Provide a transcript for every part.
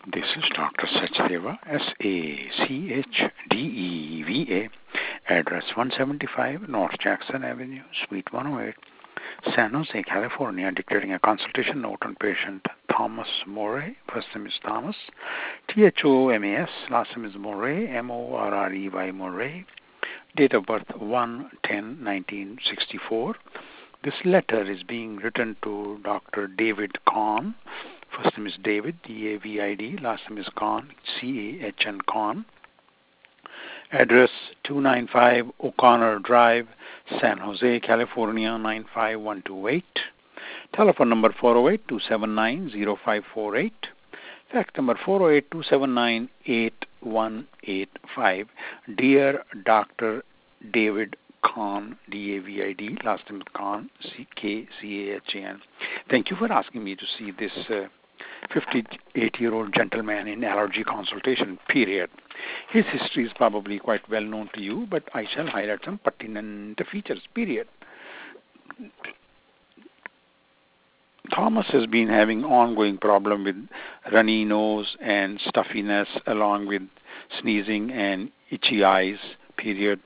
This is Dr. Sachdeva, Sachdeva, address 175 North Jackson Avenue, Suite 108, San Jose, California, dictating a consultation note on patient Thomas Morey. First name is Thomas, Thomas, last name is Morey, Morrey, Morey, date of birth 1/10/1964. This letter is being written to Dr. David Kahn. First name is David, David, last name is Kahn, Chahn, Kahn. Address 295 O'Connor Drive, San Jose, California, 95128. Telephone number 408-279-0548. Fax number 408-279-8185. Dear Dr. David Kahn, David, last name is Kahn, Kchan. Thank you for asking me to see this 58-year-old gentleman in allergy consultation, period. His history is probably quite well known to you, but I shall highlight some pertinent features, period. Thomas has been having ongoing problem with runny nose and stuffiness along with sneezing and itchy eyes, period.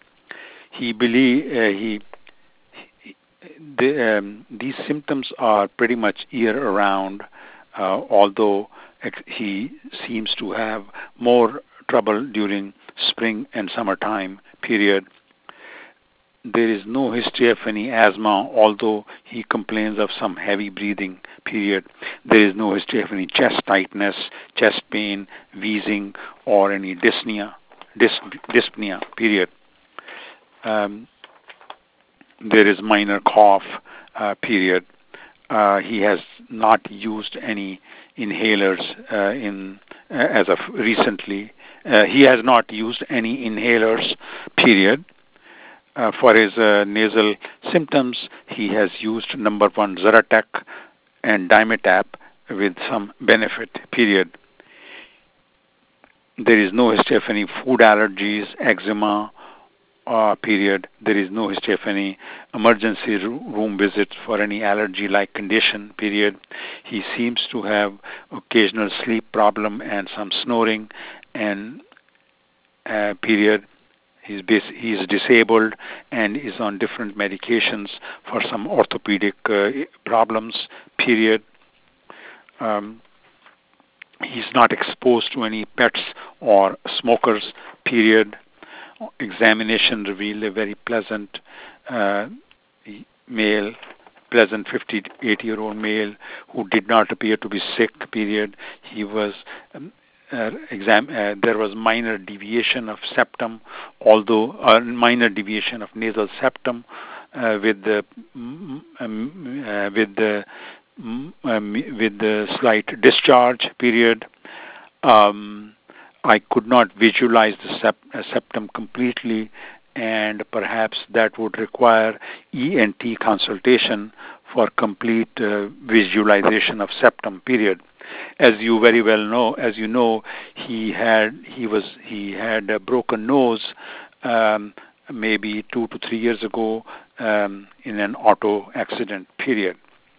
These symptoms are pretty much year-round, although he seems to have more trouble during spring and summertime, period. There is no history of any asthma, although he complains of some heavy breathing, period. There is no history of any chest tightness, chest pain, wheezing, or any dyspnea, period. There is minor cough, period. He has not used any inhalers as of recently. He has not used any inhalers, period. For his nasal symptoms, he has used number 1 Zyrtec and Dimetapp with some benefit, period. There is no history of any food allergies, eczema, period. There is no history of any emergency room visits for any allergy-like condition, period. He seems to have occasional sleep problem and some snoring, and period. He is disabled and is on different medications for some orthopedic problems, period. He's not exposed to any pets or smokers, period. Examination revealed a very pleasant male, pleasant 58-year-old male who did not appear to be sick, period. He was there was minor deviation of septum, although minor deviation of nasal septum with the slight discharge, period. I could not visualize the septum completely, and perhaps that would require ENT consultation for complete visualization of septum, period. As you very well know, he had a broken nose maybe 2 to 3 years ago in an auto accident, period.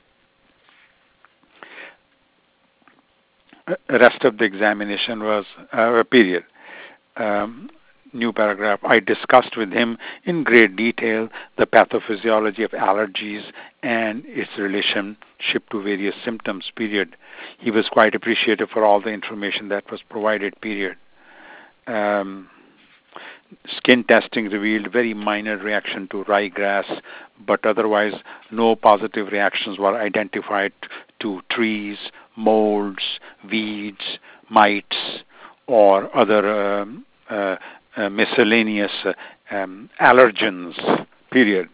Rest of the examination was period. New paragraph. I discussed with him in great detail the pathophysiology of allergies and its relationship to various symptoms, period. He was quite appreciative for all the information that was provided, period. Skin testing revealed very minor reaction to ryegrass, but otherwise no positive reactions were identified to trees, molds, weeds, mites, or other miscellaneous allergens, period.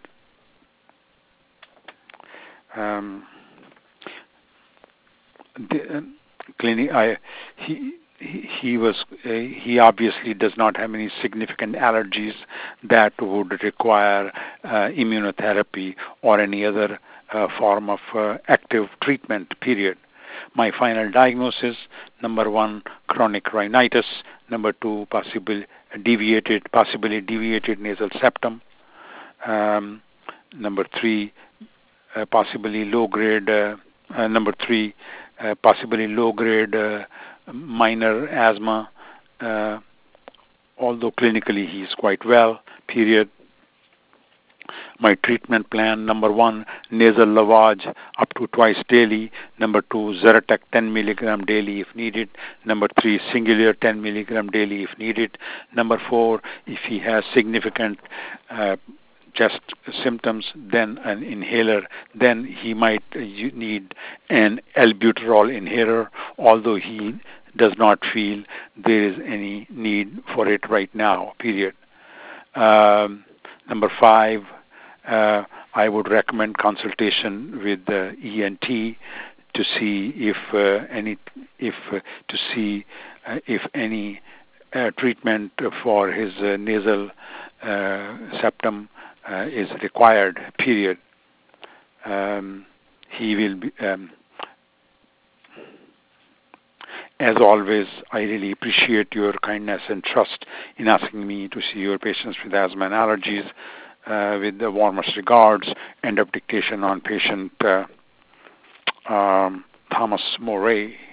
He obviously does not have any significant allergies that would require immunotherapy or any other form of active treatment, period. My final diagnosis: number 1, chronic rhinitis; number 2, possibly deviated nasal septum; number 3, possibly low grade minor asthma, although clinically he is quite well, period. My treatment plan: number 1, nasal lavage up to twice daily. Number 2, Zyrtec 10 milligram daily if needed. Number 3, Singulair 10 milligram daily if needed. Number 4, if he has significant chest symptoms, then an inhaler, then he might need an albuterol inhaler, although he does not feel there is any need for it right now, period. Number 5, I would recommend consultation with the ENT to see if any treatment for his nasal septum is required, period. He will be, as always, I really appreciate your kindness and trust in asking me to see your patients with asthma and allergies. With the warmest regards, end of dictation on patient Thomas Moray.